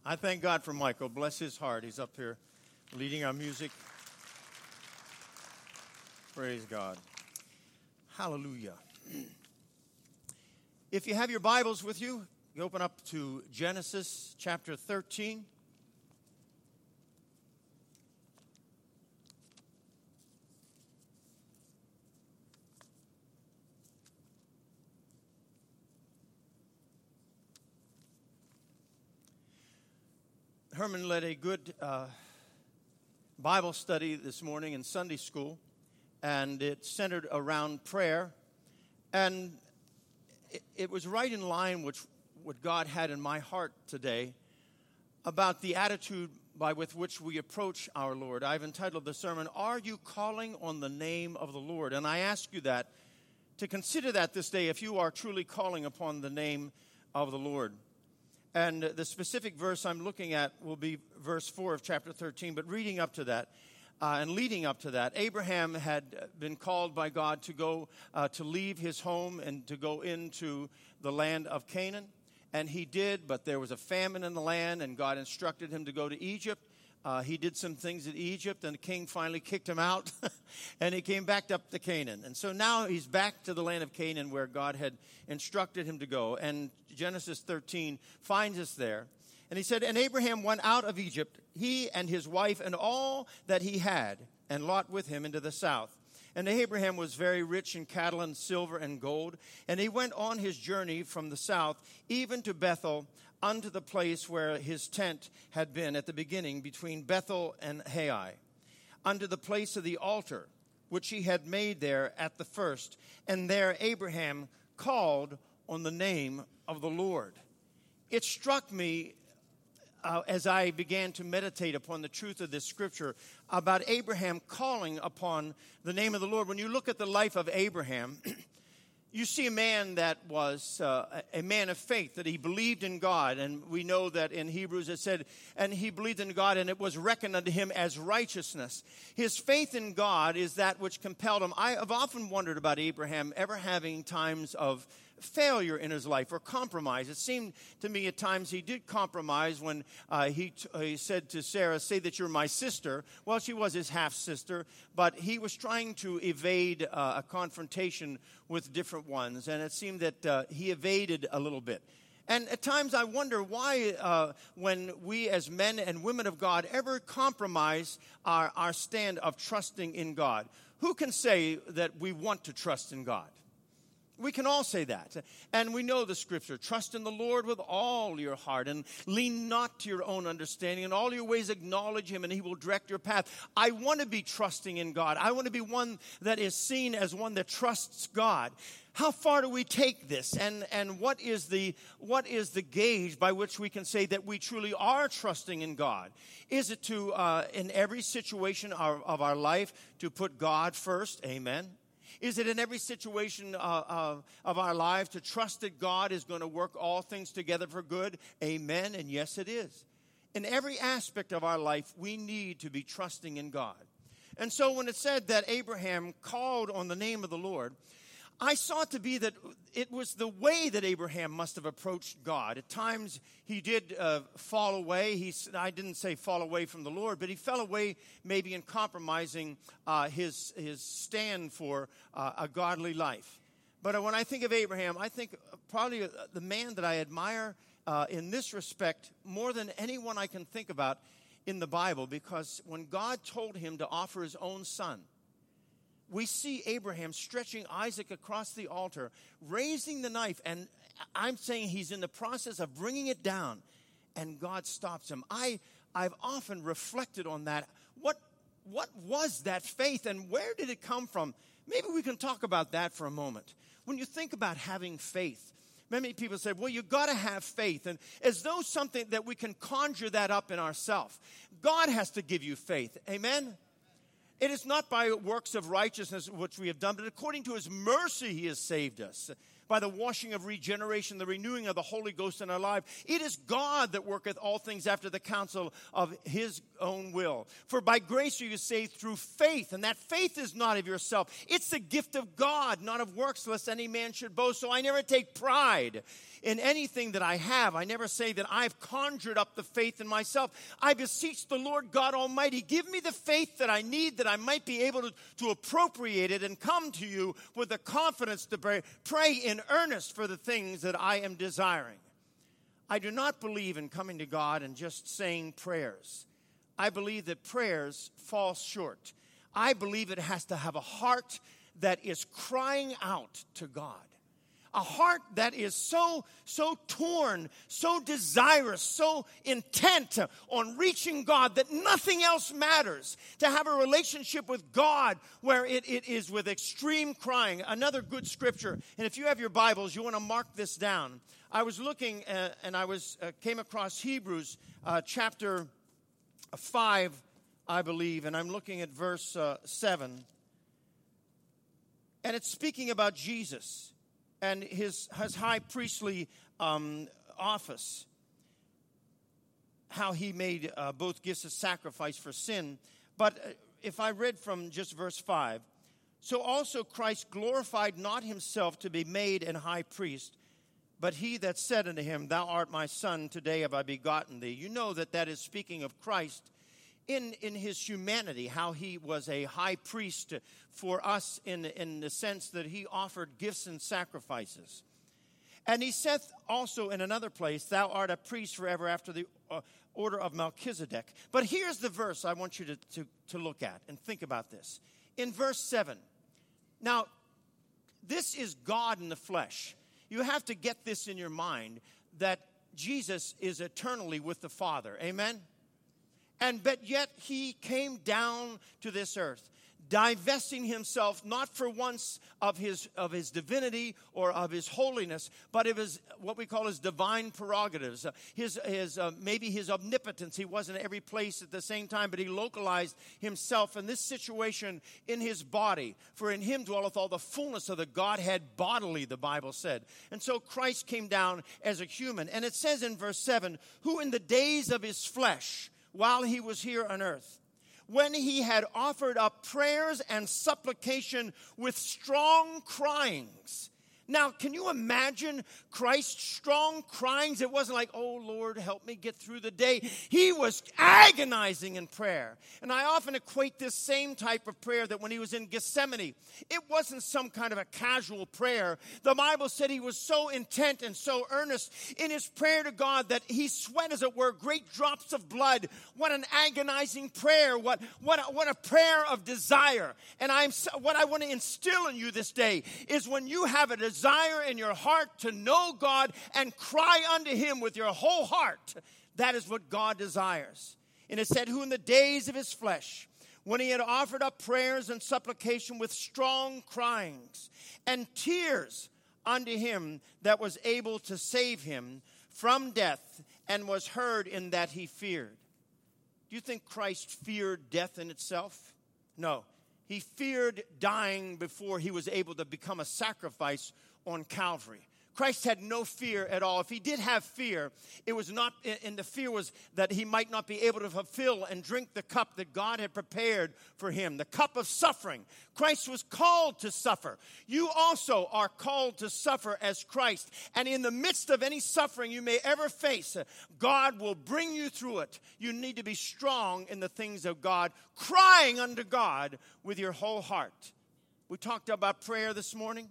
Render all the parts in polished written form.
I thank God for Michael. Bless his heart. He's up here leading our music. Praise God. Hallelujah. If you have your Bibles with you, you open up to Genesis chapter 13. Herman led a good Bible study this morning in Sunday school, and it centered around prayer. And it was right in line with what God had in my heart today about the attitude with which we approach our Lord. I've entitled the sermon, "Are You Calling on the Name of the Lord?" And I ask you that, to consider that this day, if you are truly calling upon the name of the Lord. And the specific verse I'm looking at will be verse 4 of chapter 13. But reading up to that and leading up to that, Abraham had been called by God to go to leave his home and to go into the land of Canaan. And he did, but there was a famine in the land, and God instructed him to go to Egypt. He did some things in Egypt, and the king finally kicked him out, and he came back up to Canaan. And so now he's back to the land of Canaan where God had instructed him to go. And Genesis 13 finds us there. And he said, "And Abraham went out of Egypt, he and his wife and all that he had, and Lot with him into the south. And Abraham was very rich in cattle and silver and gold. And he went on his journey from the south, even to Bethel, unto the place where his tent had been at the beginning, between Bethel and Hai, unto the place of the altar, which he had made there at the first. And there Abraham called on the name of the Lord." It struck me as I began to meditate upon the truth of this scripture about Abraham calling upon the name of the Lord. When you look at the life of Abraham, you see a man that was a man of faith, that he believed in God. And we know that in Hebrews it said, and he believed in God, and it was reckoned unto him as righteousness. His faith in God is that which compelled him. I have often wondered about Abraham ever having times of failure in his life or compromise. It seemed to me at times he did compromise when he said to Sarah, "Say that you're my sister." Well, she was his half-sister, but he was trying to evade a confrontation with different ones, and it seemed that he evaded a little bit. And at times I wonder why when we as men and women of God ever compromise our stand of trusting in God. Who can say that we want to trust in God? We can all say that. And we know the scripture, "Trust in the Lord with all your heart and lean not to your own understanding. In all your ways acknowledge him and he will direct your path." I want to be trusting in God. I want to be one that is seen as one that trusts God. How far do we take this? And what is the gauge by which we can say that we truly are trusting in God? Is it to, in every situation of our life, to put God first? Amen. Is it in every situation of our lives to trust that God is going to work all things together for good? Amen, and yes, it is. In every aspect of our life, we need to be trusting in God. And so when it said that Abraham called on the name of the Lord, I saw it to be that it was the way that Abraham must have approached God. At times, he did fall away. I didn't say fall away from the Lord, but he fell away maybe in compromising his stand for a godly life. But when I think of Abraham, I think probably the man that I admire in this respect more than anyone I can think about in the Bible, because when God told him to offer his own son, we see Abraham stretching Isaac across the altar, raising the knife, and I'm saying he's in the process of bringing it down, and God stops him. I've often reflected on that. What was that faith, and where did it come from? Maybe we can talk about that for a moment. When you think about having faith, many people say, well, you've got to have faith, and as though something that we can conjure that up in ourselves. God has to give you faith. Amen? It is not by works of righteousness which we have done, but according to his mercy he has saved us by the washing of regeneration, the renewing of the Holy Ghost in our life. It is God that worketh all things after the counsel of his own will. For by grace are you saved through faith, and that faith is not of yourself. It's the gift of God, not of works, lest any man should boast. So I never take pride in anything that I have. I never say that I've conjured up the faith in myself. I beseech the Lord God Almighty, give me the faith that I need, that I might be able to appropriate it and come to you with the confidence to pray in earnest for the things that I am desiring. I do not believe in coming to God and just saying prayers. I believe that prayers fall short. I believe it has to have a heart that is crying out to God. A heart that is so torn, so desirous, so intent on reaching God that nothing else matters. To have a relationship with God where it is with extreme crying. Another good scripture, and if you have your Bibles, you want to mark this down. I was looking and I came across Hebrews chapter 5, I believe, and I'm looking at verse 7. And it's speaking about Jesus and his high priestly office, how he made both gifts of sacrifice for sin. But if I read from just verse 5, so also Christ glorified not himself to be made an high priest, but he that said unto him, Thou art my son, today have I begotten thee. You know that is speaking of Christ in his humanity, how he was a high priest for us in the sense that he offered gifts and sacrifices. And he saith also in another place, Thou art a priest forever after the order of Melchizedek. But here's the verse I want you to look at and think about this. In verse 7, now, this is God in the flesh. You have to get this in your mind that Jesus is eternally with the Father. Amen? But yet he came down to this earth, divesting himself not for once of his divinity or of his holiness, but of his what we call his divine prerogatives, maybe his omnipotence. He wasn't in every place at the same time, but he localized himself in this situation in his body. For in him dwelleth all the fullness of the Godhead bodily, the Bible said. And so Christ came down as a human. And it says in verse 7, who in the days of his flesh, while he was here on earth, when he had offered up prayers and supplication with strong cryings. Now, can you imagine Christ's strong cryings? It wasn't like, oh, Lord, help me get through the day. He was agonizing in prayer. And I often equate this same type of prayer that when he was in Gethsemane, it wasn't some kind of a casual prayer. The Bible said he was so intent and so earnest in his prayer to God that he sweat, as it were, great drops of blood. What an agonizing prayer. What a prayer of desire. And what I want to instill in you this day is when you have a desire in your heart to know God and cry unto him with your whole heart, that is what God desires. And it said, who in the days of his flesh, when he had offered up prayers and supplication with strong cryings and tears unto him that was able to save him from death, and was heard in that he feared. Do you think Christ feared death in itself? No. He feared dying before he was able to become a sacrifice on Calvary. Christ had no fear at all. If he did have fear, it was not, and the fear was that he might not be able to fulfill and drink the cup that God had prepared for him, the cup of suffering. Christ was called to suffer. You also are called to suffer as Christ. And in the midst of any suffering you may ever face, God will bring you through it. You need to be strong in the things of God, crying unto God with your whole heart. We talked about prayer this morning.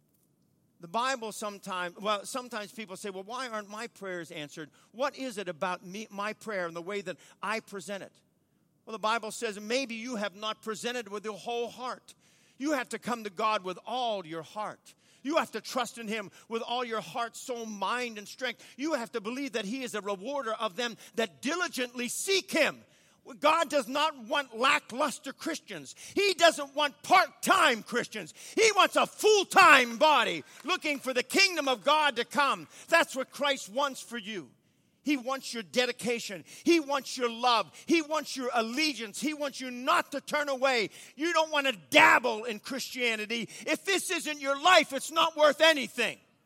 The Bible sometimes people say, well, why aren't my prayers answered? What is it about my prayer and the way that I present it? Well, the Bible says maybe you have not presented with your whole heart. You have to come to God with all your heart. You have to trust in him with all your heart, soul, mind, and strength. You have to believe that he is a rewarder of them that diligently seek him. God does not want lackluster Christians. He doesn't want part-time Christians. He wants a full-time body looking for the kingdom of God to come. That's what Christ wants for you. He wants your dedication. He wants your love. He wants your allegiance. He wants you not to turn away. You don't want to dabble in Christianity. If this isn't your life, it's not worth anything.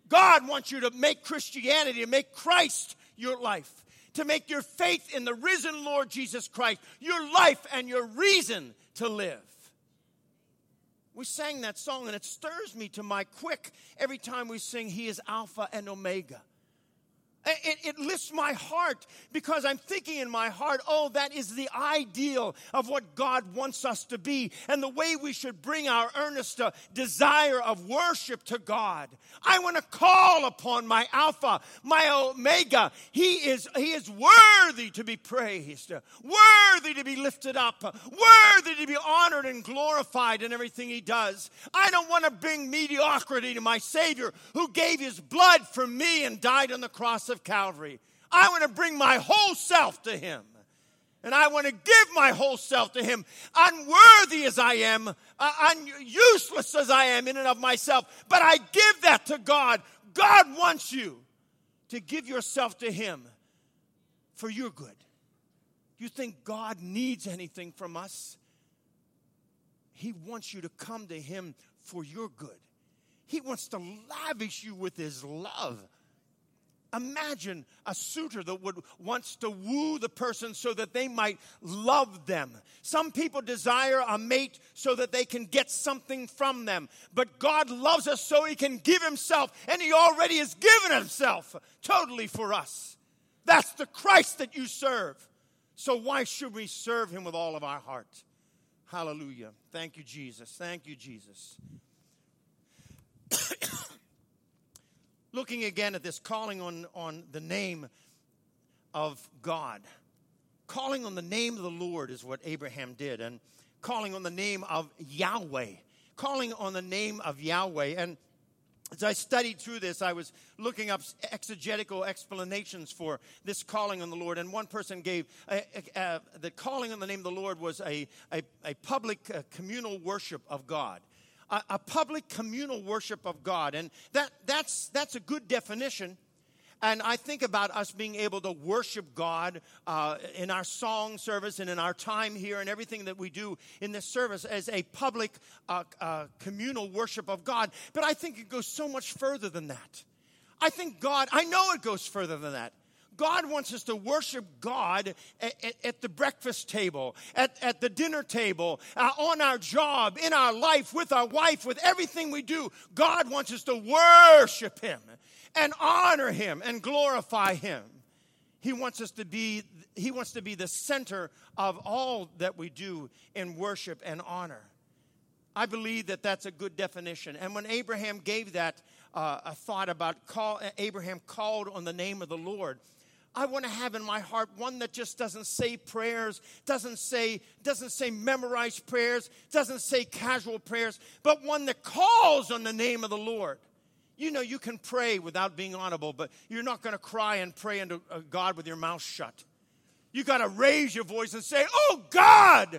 God wants you to make Christianity, to make Christ your life, to make your faith in the risen Lord Jesus Christ your life and your reason to live. We sang that song, and it stirs me to my quick every time we sing, He is Alpha and Omega. It lifts my heart because I'm thinking in my heart, oh, that is the ideal of what God wants us to be and the way we should bring our earnest desire of worship to God. I want to call upon my Alpha, my Omega. He is worthy to be praised, worthy to be lifted up, worthy to be honored and glorified in everything He does. I don't want to bring mediocrity to my Savior who gave His blood for me and died on the cross of Calvary. I want to bring my whole self to Him. And I want to give my whole self to Him. Unworthy as I am, useless as I am in and of myself, but I give that to God. God wants you to give yourself to Him for your good. You think God needs anything from us? He wants you to come to Him for your good. He wants to lavish you with His love. Imagine a suitor that wants to woo the person so that they might love them. Some people desire a mate so that they can get something from them. But God loves us so He can give Himself, and He already has given Himself totally for us. That's the Christ that you serve. So why should we serve Him with all of our heart? Hallelujah. Thank you, Jesus. Thank you, Jesus. Looking again at this calling on the name of God. Calling on the name of the Lord is what Abraham did. And calling on the name of Yahweh. Calling on the name of Yahweh. And as I studied through this, I was looking up exegetical explanations for this calling on the Lord. And one person gave the calling on the name of the Lord was a public communal worship of God. A public communal worship of God. And that's a good definition. And I think about us being able to worship God in our song service and in our time here and everything that we do in this service as a public communal worship of God. But I think it goes so much further than that. I know it goes further than that. God wants us to worship God at the breakfast table, at the dinner table, on our job, in our life, with our wife, with everything we do. God wants us to worship Him and honor Him and glorify Him. He wants to be the center of all that we do in worship and honor. I believe that that's a good definition. And when Abraham gave that a thought about Abraham called on the name of the Lord, I want to have in my heart one that just doesn't say prayers, doesn't say memorized prayers, doesn't say casual prayers, but one that calls on the name of the Lord. You know, you can pray without being audible, but you're not going to cry and pray unto God with your mouth shut. You got to raise your voice and say, "Oh God,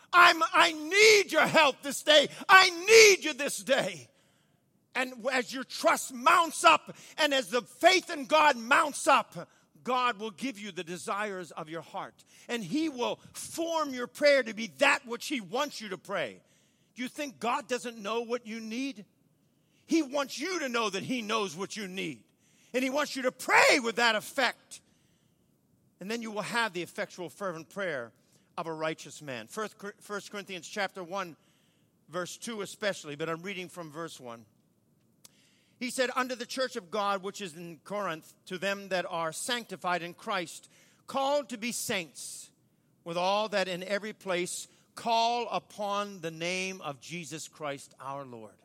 I need your help this day. I need you this day." And as your trust mounts up, and as the faith in God mounts up, God will give you the desires of your heart. And He will form your prayer to be that which He wants you to pray. Do you think God doesn't know what you need? He wants you to know that He knows what you need. And He wants you to pray with that effect. And then you will have the effectual, fervent prayer of a righteous man. 1 Corinthians chapter 1, verse 2 especially, but I'm reading from verse 1. He said, "Unto the church of God, which is in Corinth, to them that are sanctified in Christ, called to be saints, with all that in every place call upon the name of Jesus Christ our Lord."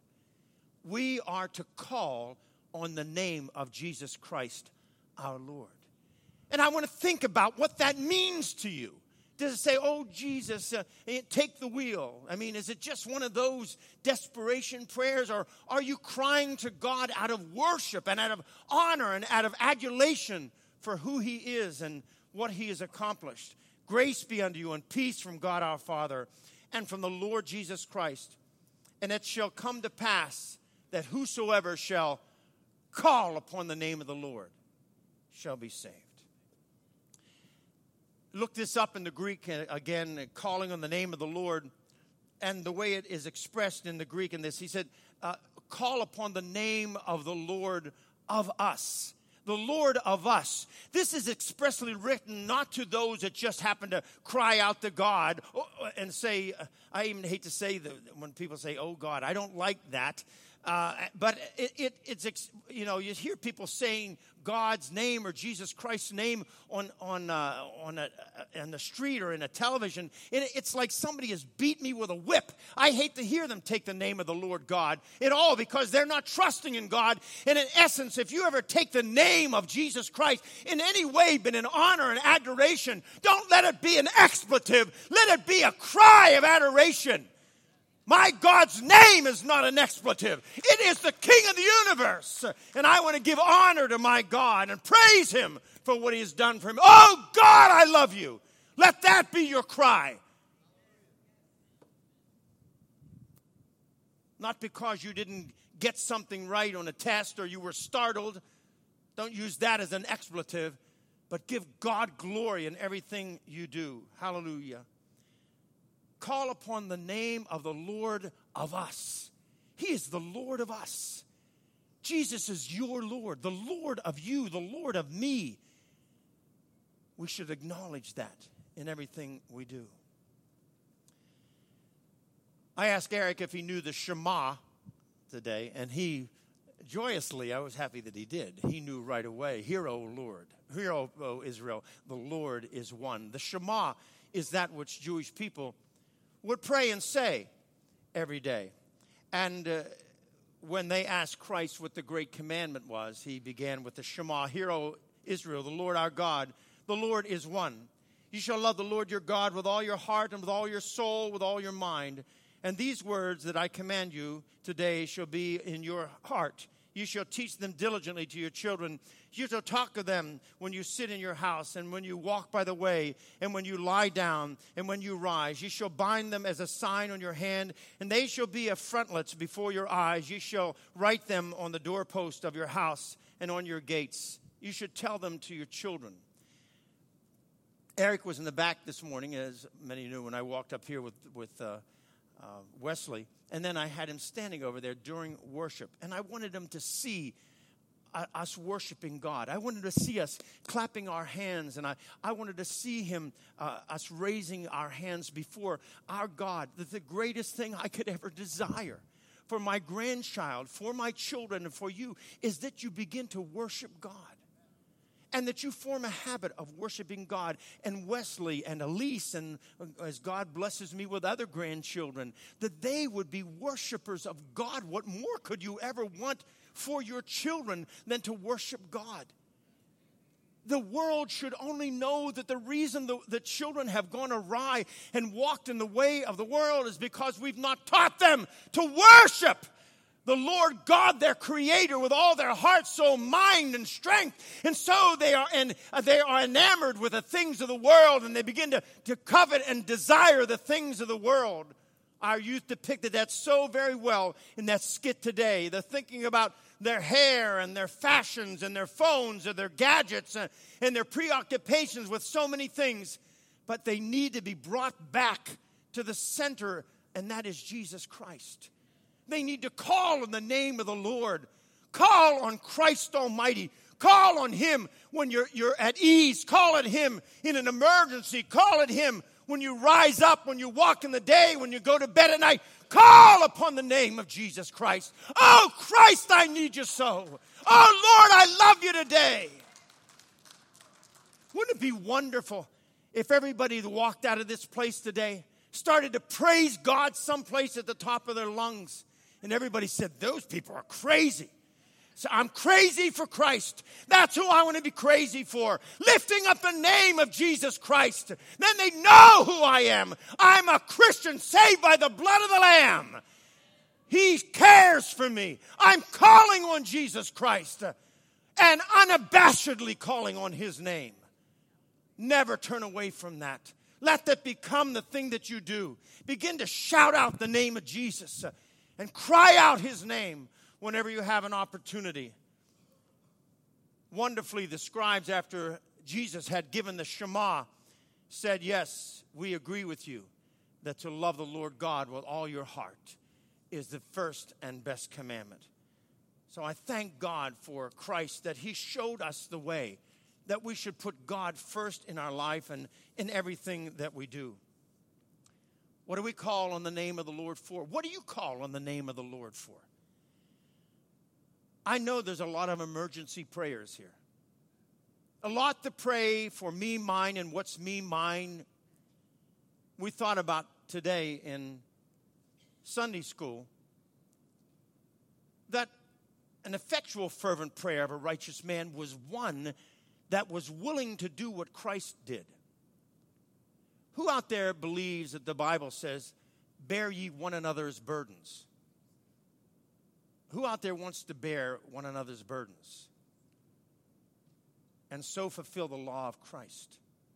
We are to call on the name of Jesus Christ our Lord. And I want to think about what that means to you. Does it say, "Oh, Jesus, take the wheel"? I mean, is it just one of those desperation prayers? Or are you crying to God out of worship and out of honor and out of adulation for who He is and what He has accomplished? Grace be unto you and peace from God our Father and from the Lord Jesus Christ. And it shall come to pass that whosoever shall call upon the name of the Lord shall be saved. Look this up in the Greek again, calling on the name of the Lord, and the way it is expressed in the Greek in this. He said, call upon the name of the Lord of us. The Lord of us. This is expressly written not to those that just happen to cry out to God and say, I even hate to say when people say, oh God, I don't like that. But it's you hear people saying God's name or Jesus Christ's name on the street or in a television. It's like somebody has beat me with a whip. I hate to hear them take the name of the Lord God at all, because they're not trusting in God. And in essence, if you ever take the name of Jesus Christ in any way, but in honor and adoration, don't let it be an expletive. Let it be a cry of adoration. My God's name is not an expletive. It is the King of the universe. And I want to give honor to my God and praise him for what he has done for me. Oh, God, I love you. Let that be your cry. Not because you didn't get something right on a test or you were startled. Don't use that as an expletive. But give God glory in everything you do. Hallelujah. Call upon the name of the Lord of us. He is the Lord of us. Jesus is your Lord, the Lord of you, the Lord of me. We should acknowledge that in everything we do. I asked Eric if he knew the Shema today, and he joyously, I was happy that he did. He knew right away. Hear, O Lord. Hear, O Israel, the Lord is one. The Shema is that which Jewish people would pray and say every day. And when they asked Christ what the great commandment was, he began with the Shema. Hear, O Israel, the Lord our God, the Lord is one. You shall love the Lord your God with all your heart and with all your soul, with all your mind. And these words that I command you today shall be in your heart. You shall teach them diligently to your children. You shall talk of them when you sit in your house and when you walk by the way and when you lie down and when you rise. You shall bind them as a sign on your hand, and they shall be as frontlets before your eyes. You shall write them on the doorpost of your house and on your gates. You should tell them to your children. Eric was in the back this morning, as many knew, when I walked up here with Wesley. And then I had him standing over there during worship. And I wanted him to see us worshiping God. I wanted to see us clapping our hands. And I wanted to see him, us raising our hands before our God. The greatest thing I could ever desire for my grandchild, for my children, and for you is that you begin to worship God. And that you form a habit of worshiping God. And Wesley and Elise, and as God blesses me with other grandchildren, that they would be worshipers of God. What more could you ever want for your children than to worship God? The world should only know that the reason the children have gone awry and walked in the way of the world is because we've not taught them to worship the Lord God, their creator, with all their heart, soul, mind, and strength. And so they are enamored with the things of the world, and they begin to covet and desire the things of the world. Our youth depicted that so very well in that skit today. They're thinking about their hair and their fashions and their phones and their gadgets and their preoccupations with so many things. But they need to be brought back to the center, and that is Jesus Christ. They need to call on the name of the Lord. Call on Christ Almighty. Call on him when you're at ease. Call on him in an emergency. Call on him when you rise up, when you walk in the day, when you go to bed at night. Call upon the name of Jesus Christ. Oh, Christ, I need you so. Oh, Lord, I love you today. Wouldn't it be wonderful if everybody that walked out of this place today started to praise God someplace at the top of their lungs? And everybody said, those people are crazy. So I'm crazy for Christ. That's who I want to be crazy for. Lifting up the name of Jesus Christ. Then they know who I am. I'm a Christian saved by the blood of the Lamb. He cares for me. I'm calling on Jesus Christ and unabashedly calling on his name. Never turn away from that. Let that become the thing that you do. Begin to shout out the name of Jesus and cry out his name whenever you have an opportunity. Wonderfully, the scribes, after Jesus had given the Shema, said, yes, we agree with you that to love the Lord God with all your heart is the first and best commandment. So I thank God for Christ, that he showed us the way, that we should put God first in our life and in everything that we do. What do we call on the name of the Lord for? What do you call on the name of the Lord for? I know there's a lot of emergency prayers here. A lot to pray for me, mine, and what's me, mine. We thought about today in Sunday school that an effectual, fervent prayer of a righteous man was one that was willing to do what Christ did. Who out there believes that the Bible says, bear ye one another's burdens? Who out there wants to bear one another's burdens and so fulfill the law of Christ?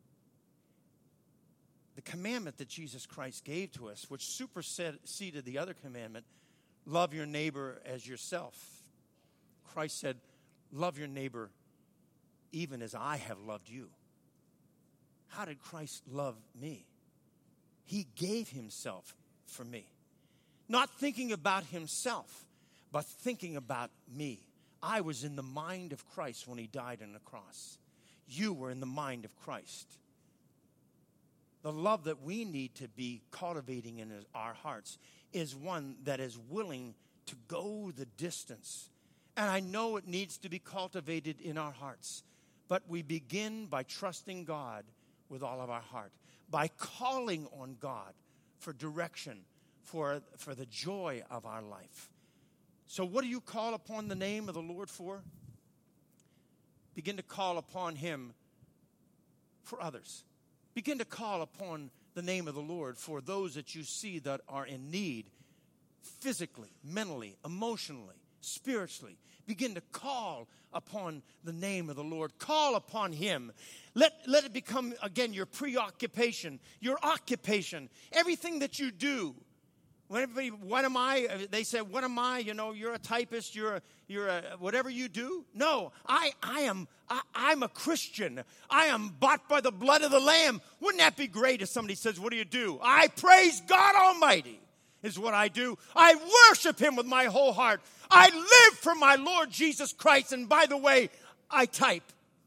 The commandment that Jesus Christ gave to us, which superseded the other commandment, love your neighbor as yourself. Christ said, love your neighbor even as I have loved you. How did Christ love me? He gave himself for me. Not thinking about himself, but thinking about me. I was in the mind of Christ when he died on the cross. You were in the mind of Christ. The love that we need to be cultivating in our hearts is one that is willing to go the distance. And I know it needs to be cultivated in our hearts. But we begin by trusting God with all of our heart, by calling on God for direction, for the joy of our life. So what do you call upon the name of the Lord for? Begin to call upon him for others. Begin to call upon the name of the Lord for those that you see that are in need, physically, mentally, emotionally, spiritually. Begin to call upon the name of the Lord. Call upon him. Let it become, again, your preoccupation, your occupation, everything that you do. When everybody, what am I? They say, what am I? You know, you're a typist, you're a whatever you do. No, I'm a Christian. I am bought by the blood of the Lamb. Wouldn't that be great if somebody says, what do? I praise God Almighty is what I do. I worship him with my whole heart. I live for my Lord Jesus Christ. And by the way, I type.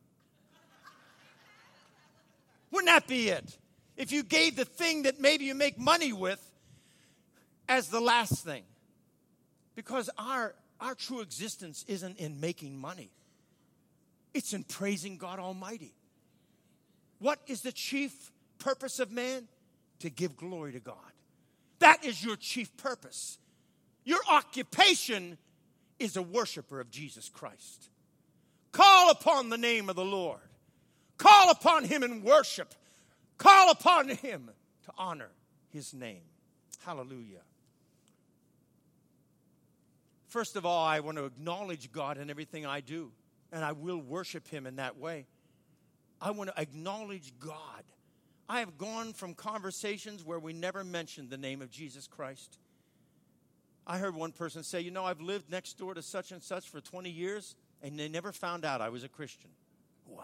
Wouldn't that be it? If you gave the thing that maybe you make money with as the last thing. Because our true existence isn't in making money. It's in praising God Almighty. What is the chief purpose of man? To give glory to God. That is your chief purpose. Your occupation is a worshiper of Jesus Christ. Call upon the name of the Lord. Call upon him in worship. Call upon him to honor his name. Hallelujah. First of all, I want to acknowledge God in everything I do, and I will worship him in that way. I want to acknowledge God. I have gone from conversations where we never mentioned the name of Jesus Christ. I heard one person say, you know, I've lived next door to such and such for 20 years, and they never found out I was a Christian. Wow.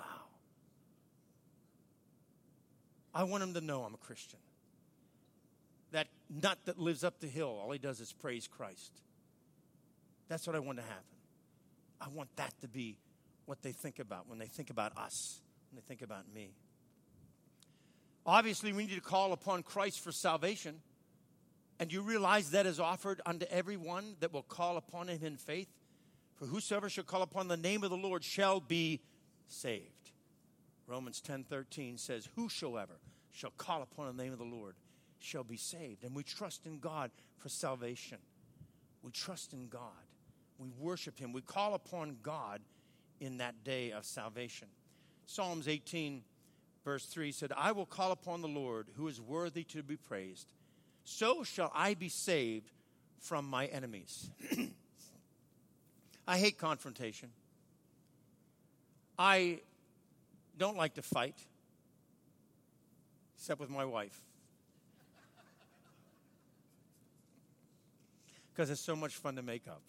I want them to know I'm a Christian. That nut that lives up the hill, all he does is praise Christ. That's what I want to happen. I want that to be what they think about when they think about us, when they think about me. Obviously, we need to call upon Christ for salvation. And you realize that is offered unto everyone that will call upon him in faith. For whosoever shall call upon the name of the Lord shall be saved. Romans 10:13 says, whosoever shall call upon the name of the Lord shall be saved. And we trust in God for salvation. We trust in God. We worship him. We call upon God in that day of salvation. Psalms 18, verse 3 said, I will call upon the Lord who is worthy to be praised. So shall I be saved from my enemies. I hate confrontation. I don't like to fight, except with my wife. Because it's so much fun to make up.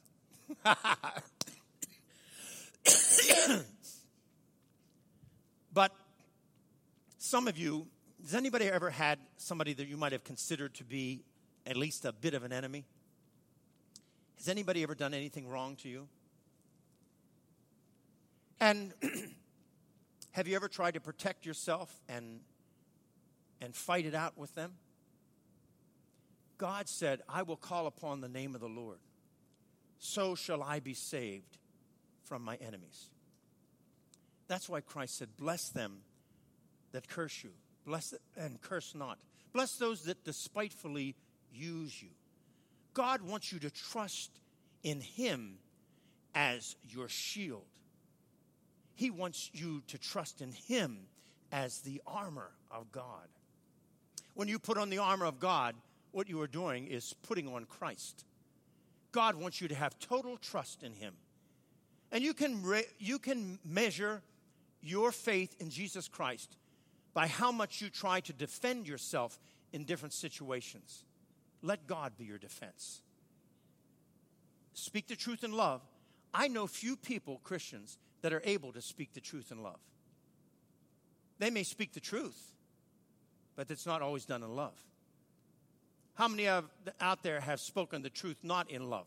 But some of you, has anybody ever had somebody that you might have considered to be at least a bit of an enemy? Has anybody ever done anything wrong to you? And have you ever tried to protect yourself and fight it out with them? God said, I will call upon the name of the Lord. So shall I be saved from my enemies. That's why Christ said, bless them that curse you. Bless it and curse not. Bless those that despitefully use you. God wants you to trust in him as your shield. He wants you to trust in him as the armor of God. When you put on the armor of God, what you are doing is putting on Christ. God wants you to have total trust in him. And you can measure your faith in Jesus Christ by how much you try to defend yourself in different situations. Let God be your defense. Speak the truth in love. I know few people, Christians, that are able to speak the truth in love. They may speak the truth, but it's not always done in love. How many out there have spoken the truth not in love?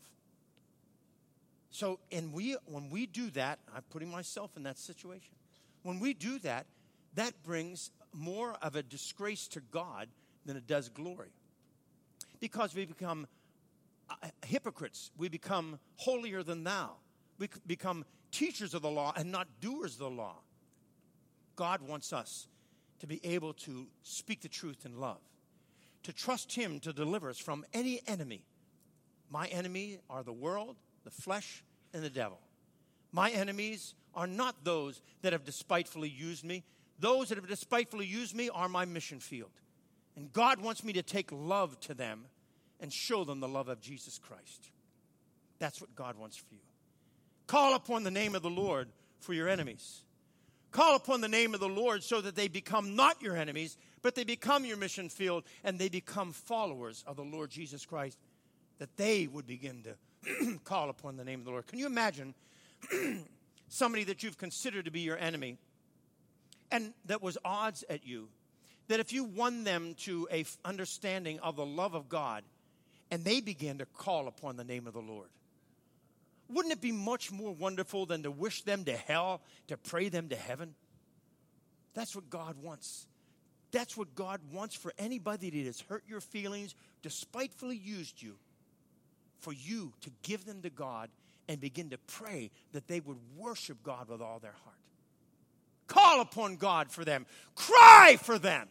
So, when we do that, I'm putting myself in that situation. When we do that, that brings more of a disgrace to God than it does glory. Because we become hypocrites. We become holier than thou. We become teachers of the law and not doers of the law. God wants us to be able to speak the truth in love, to trust him to deliver us from any enemy. My enemy are the world, the flesh, and the devil. My enemies are not those that have despitefully used me. Those that have despitefully used me are my mission field. And God wants me to take love to them and show them the love of Jesus Christ. That's what God wants for you. Call upon the name of the Lord for your enemies. Call upon the name of the Lord so that they become not your enemies, but they become your mission field and they become followers of the Lord Jesus Christ, that they would begin to call upon the name of the Lord. Can you imagine somebody that you've considered to be your enemy and that was odds at you, that if you won them to a understanding of the love of God and they began to call upon the name of the Lord? Wouldn't it be much more wonderful than to wish them to hell, to pray them to heaven? That's what God wants. That's what God wants for anybody that has hurt your feelings, despitefully used you, for you to give them to God and begin to pray that they would worship God with all their heart. Call upon God for them. Cry for them.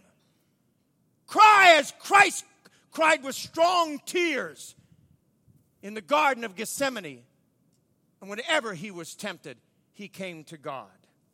Cry as Christ cried with strong tears in the Garden of Gethsemane. And whenever he was tempted, he came to God.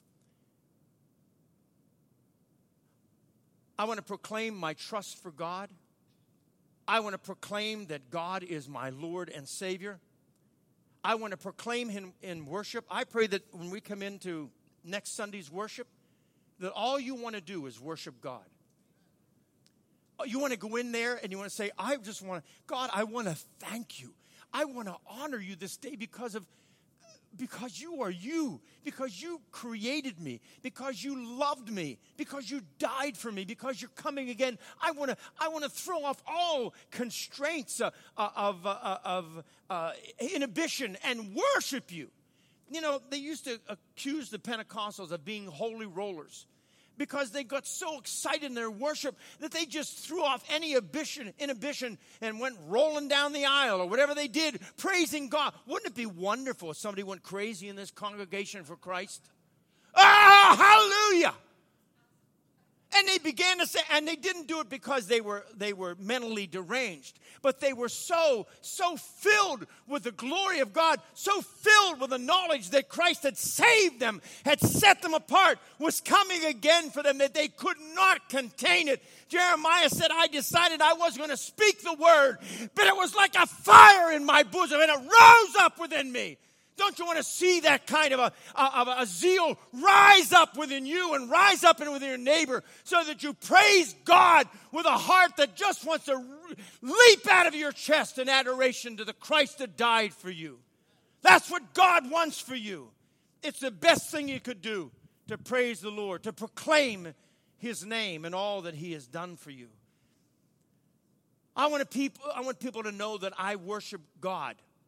I want to proclaim my trust for God. I want to proclaim that God is my Lord and Savior. I want to proclaim him in worship. I pray that when we come into next Sunday's worship, that all you want to do is worship God. You want to go in there and you want to say, God, I want to thank you. I want to honor you this day because you are you, because you created me, because you loved me, because you died for me, because you're coming again. I want to throw off all constraints of inhibition and worship you. You know, they used to accuse the Pentecostals of being holy rollers because they got so excited in their worship that they just threw off any inhibition and went rolling down the aisle or whatever they did, praising God. Wouldn't it be wonderful if somebody went crazy in this congregation for Christ? Oh, hallelujah! And they began to say, and they didn't do it because they were mentally deranged, but they were so filled with the glory of God, so filled with the knowledge that Christ had saved them, had set them apart, was coming again for them, that they could not contain it. Jeremiah said, I decided I was going to speak the word, but it was like a fire in my bosom, and it rose up within me. Don't you want to see that kind of a zeal rise up within you and rise up within your neighbor so that you praise God with a heart that just wants to leap out of your chest in adoration to the Christ that died for you? That's what God wants for you. It's the best thing you could do, to praise the Lord, to proclaim his name and all that he has done for you. I want people to know that I worship God.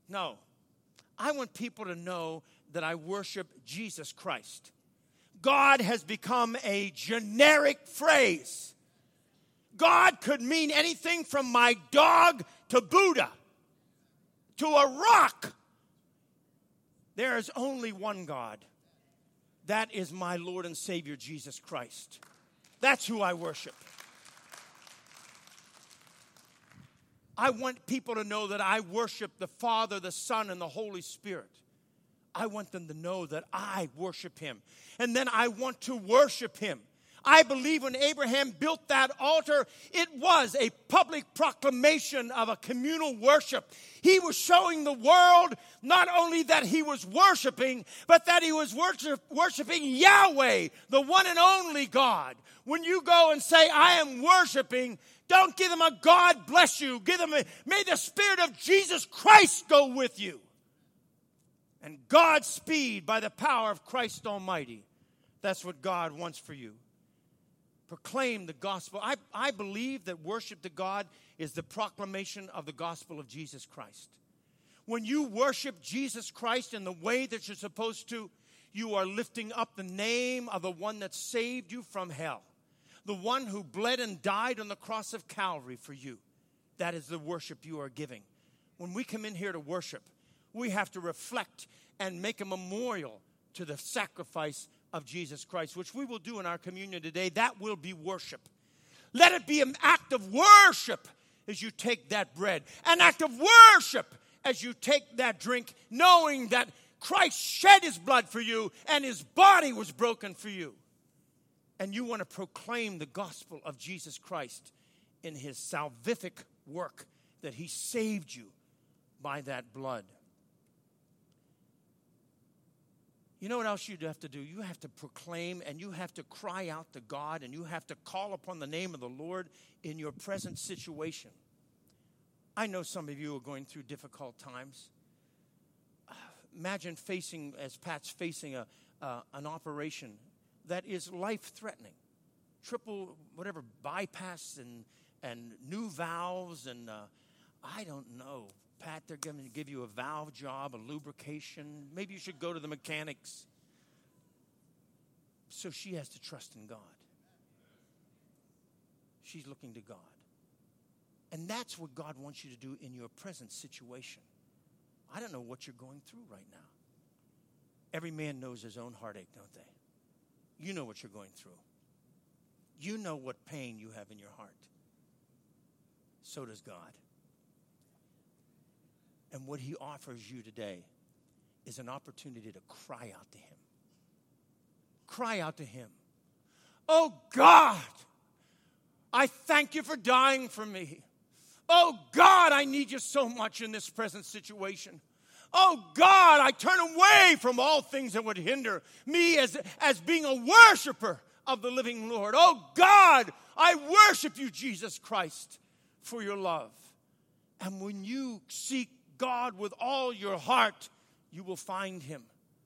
No. I want people to know that I worship Jesus Christ. God has become a generic phrase. God could mean anything from my dog to Buddha to a rock. There is only one God. That is my Lord and Savior, Jesus Christ. That's who I worship. I want people to know that I worship the Father, the Son, and the Holy Spirit. I want them to know that I worship Him. And then I want to worship Him. I believe when Abraham built that altar, it was a public proclamation of a communal worship. He was showing the world not only that he was worshiping, but that he was worshiping Yahweh, the one and only God. When you go and say, I am worshiping, don't give them a God bless you. Give them may the Spirit of Jesus Christ go with you. And Godspeed by the power of Christ Almighty. That's what God wants for you. Proclaim the gospel. I believe that worship to God is the proclamation of the gospel of Jesus Christ. When you worship Jesus Christ in the way that you're supposed to, you are lifting up the name of the one that saved you from hell. The one who bled and died on the cross of Calvary for you. That is the worship you are giving. When we come in here to worship, we have to reflect and make a memorial to the sacrifice of Jesus Christ, which we will do in our communion today. That will be worship. Let it be an act of worship as you take that bread. An act of worship as you take that drink, knowing that Christ shed His blood for you and His body was broken for you. And you want to proclaim the gospel of Jesus Christ in His salvific work, that He saved you by that blood. You know what else you have to do? You have to proclaim and you have to cry out to God and you have to call upon the name of the Lord in your present situation. I know some of you are going through difficult times. Imagine facing, as Pat's facing an operation that is life-threatening. Triple, whatever, bypass and new valves and I don't know. Pat, they're going to give you a valve job, a lubrication. Maybe you should go to the mechanics. So she has to trust in God. She's looking to God. And that's what God wants you to do in your present situation. I don't know what you're going through right now. Every man knows his own heartache, don't they? You know what you're going through. You know what pain you have in your heart. So does God. And what He offers you today is an opportunity to cry out to Him. Cry out to Him. Oh God, I thank You for dying for me. Oh God, I need You so much in this present situation. Oh God, I turn away from all things that would hinder me as being a worshiper of the living Lord. Oh God, I worship You, Jesus Christ, for Your love. And when you seek God with all your heart, you will find Him.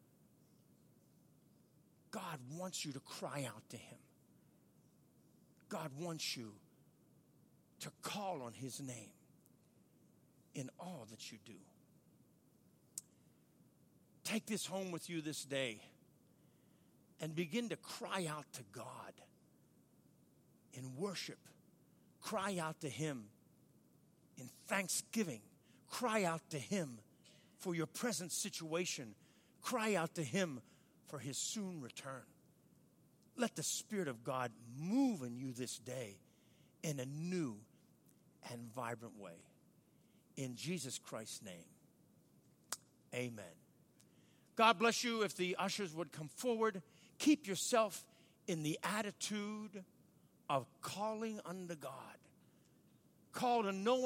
God wants you to cry out to Him. God wants you to call on His name in all that you do. Take this home with you this day and begin to cry out to God in worship. Cry out to Him in thanksgiving. Cry out to Him for your present situation. Cry out to Him for His soon return. Let the Spirit of God move in you this day in a new and vibrant way. In Jesus Christ's name, amen. God bless you. If the ushers would come forward, keep yourself in the attitude of calling unto God. Call to no one.